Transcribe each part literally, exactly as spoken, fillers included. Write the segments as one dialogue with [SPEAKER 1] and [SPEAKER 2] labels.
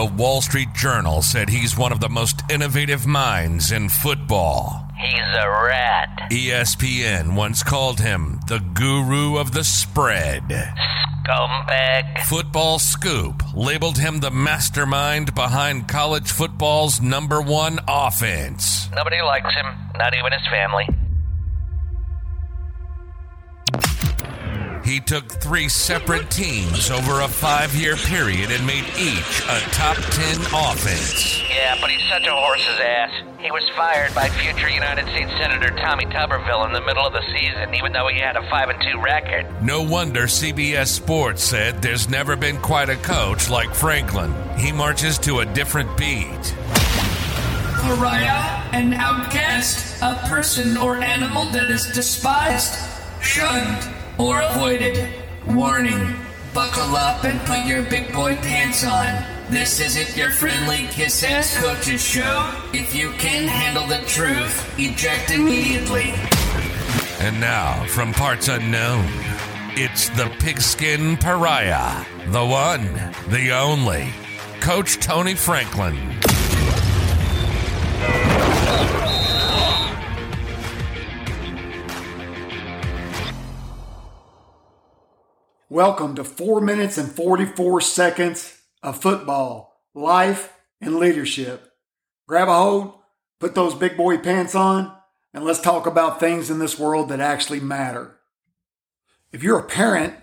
[SPEAKER 1] The Wall Street Journal said he's one of the most innovative minds in football.
[SPEAKER 2] He's a rat.
[SPEAKER 1] E S P N once called him the guru of the spread.
[SPEAKER 2] Scumbag.
[SPEAKER 1] Football Scoop labeled him the mastermind behind college football's number one offense.
[SPEAKER 2] Nobody likes him, not even his family.
[SPEAKER 1] He took three separate teams over a five-year period and made each a top ten offense.
[SPEAKER 2] Yeah, but he's such a horse's ass. He was fired by future United States Senator Tommy Tuberville in the middle of the season, even though he had a five and two record.
[SPEAKER 1] No wonder C B S Sports said there's never been quite a coach like Franklin. He marches to a different beat.
[SPEAKER 3] Pariah, an outcast, a person or animal that is despised, shunned, or avoided. Warning, buckle up and put your big boy pants on. This isn't your friendly kiss-ass coach's show. If you can't handle the truth, eject immediately.
[SPEAKER 1] And now, from parts unknown, it's the pigskin pariah, the one, the only, Coach Tony Franklin.
[SPEAKER 4] Welcome to four minutes and forty-four seconds of football, life, and leadership. Grab a hold, put those big boy pants on, and let's talk about things in this world that actually matter. If you're a parent,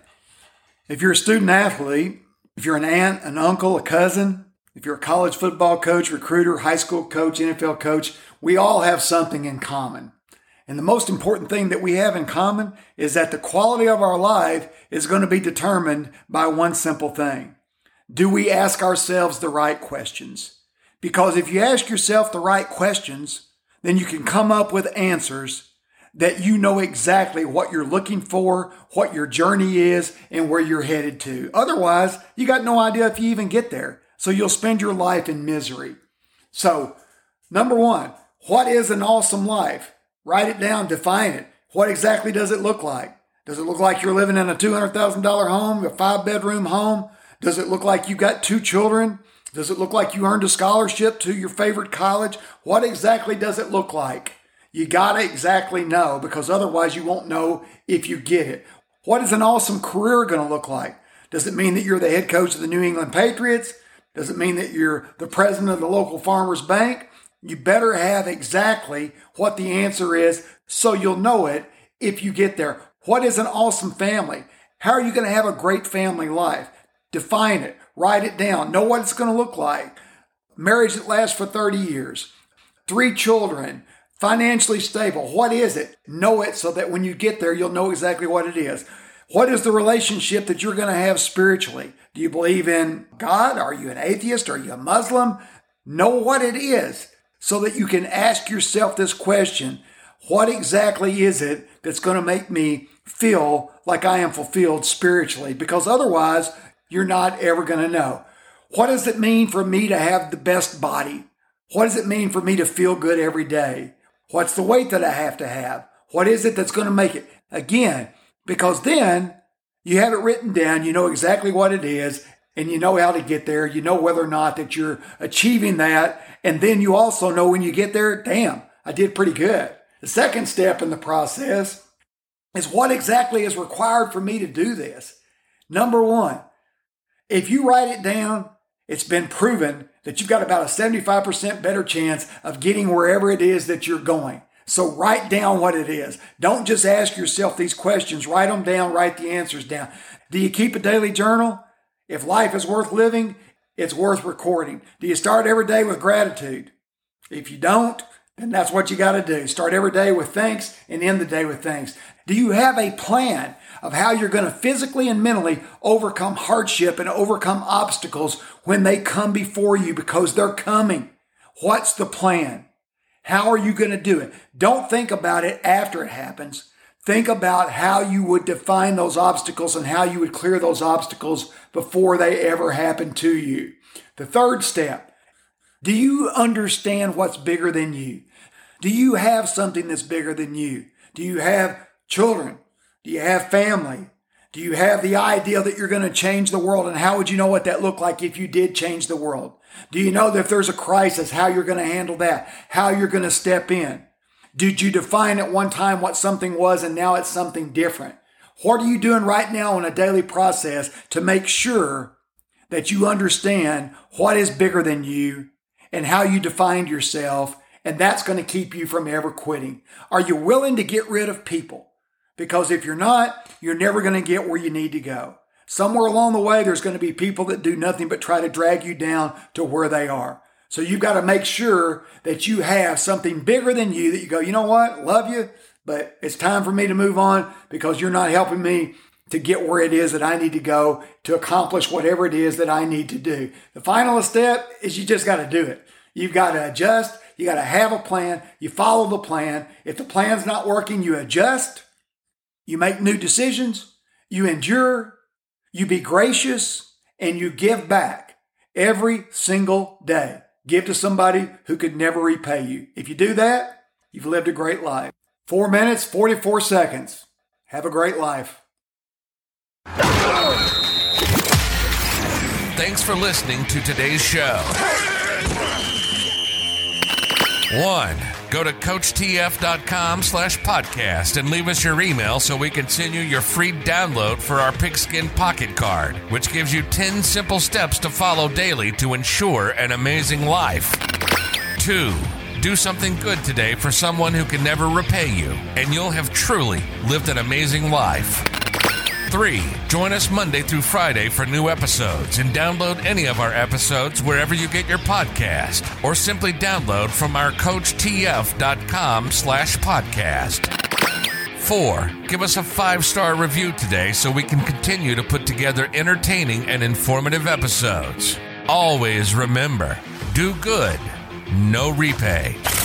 [SPEAKER 4] if you're a student athlete, if you're an aunt, an uncle, a cousin, if you're a college football coach, recruiter, high school coach, N F L coach, we all have something in common. And the most important thing that we have in common is that the quality of our life is going to be determined by one simple thing. Do we ask ourselves the right questions? Because if you ask yourself the right questions, then you can come up with answers that you know exactly what you're looking for, what your journey is, and where you're headed to. Otherwise, you got no idea if you even get there. So you'll spend your life in misery. So, number one, what is an awesome life? Write it down, define it. What exactly does it look like? Does it look like you're living in a two hundred thousand dollars home, a five-bedroom home? Does it look like you got two children? Does it look like you earned a scholarship to your favorite college? What exactly does it look like? You got to exactly know, because otherwise you won't know if you get it. What is an awesome career going to look like? Does it mean that you're the head coach of the New England Patriots? Does it mean that you're the president of the local farmer's bank? You better have exactly what the answer is so you'll know it if you get there. What is an awesome family? How are you going to have a great family life? Define it. Write it down. Know what it's going to look like. Marriage that lasts for thirty years. Three children. Financially stable. What is it? Know it so that when you get there, you'll know exactly what it is. What is the relationship that you're going to have spiritually? Do you believe in God? Are you an atheist? Are you a Muslim? Know what it is so that you can ask yourself this question. What exactly is it that's going to make me feel like I am fulfilled spiritually? Because otherwise, you're not ever going to know. What does it mean for me to have the best body? What does it mean for me to feel good every day? What's the weight that I have to have? What is it that's going to make it? Again, because then you have it written down, you know exactly what it is, and you know how to get there. You know whether or not that you're achieving that. And then you also know when you get there, damn, I did pretty good. The second step in the process is what exactly is required for me to do this. Number one, if you write it down, it's been proven that you've got about a seventy-five percent better chance of getting wherever it is that you're going. So write down what it is. Don't just ask yourself these questions. Write them down. Write the answers down. Do you keep a daily journal? If life is worth living, it's worth recording. Do you start every day with gratitude? If you don't, then that's what you got to do. Start every day with thanks and end the day with thanks. Do you have a plan of how you're going to physically and mentally overcome hardship and overcome obstacles when they come before you, because they're coming? What's the plan? How are you going to do it? Don't think about it after it happens. Think about how you would define those obstacles and how you would clear those obstacles before they ever happen to you. The third step, do you understand what's bigger than you? Do you have something that's bigger than you? Do you have children? Do you have family? Do you have the idea that you're going to change the world? And how would you know what that looked like if you did change the world? Do you know that if there's a crisis, how you're going to handle that? How you're going to step in? Did you define at one time what something was and now it's something different? What are you doing right now in a daily process to make sure that you understand what is bigger than you and how you defined yourself? And that's going to keep you from ever quitting. Are you willing to get rid of people? Because if you're not, you're never going to get where you need to go. Somewhere along the way, there's going to be people that do nothing but try to drag you down to where they are. So you've got to make sure that you have something bigger than you that you go, you know what, love you, but it's time for me to move on because you're not helping me to get where it is that I need to go to accomplish whatever it is that I need to do. The final step is you just got to do it. You've got to adjust. You got to have a plan. You follow the plan. If the plan's not working, you adjust. You make new decisions. You endure. You be gracious, and you give back every single day. Give to somebody who could never repay you. If you do that, you've lived a great life. Four minutes, forty-four seconds. Have a great life.
[SPEAKER 1] Thanks for listening to today's show. One, go to coachtf.com slash podcast and leave us your email so we can send you your free download for our Pigskin Pocket Card, which gives you ten simple steps to follow daily to ensure an amazing life. Two, do something good today for someone who can never repay you, and you'll have truly lived an amazing life. Three, join us Monday through Friday for new episodes and download any of our episodes wherever you get your podcast, or simply download from our coachtf.com slash podcast. Four, give us a five-star review today so we can continue to put together entertaining and informative episodes. Always remember, do good, no repay.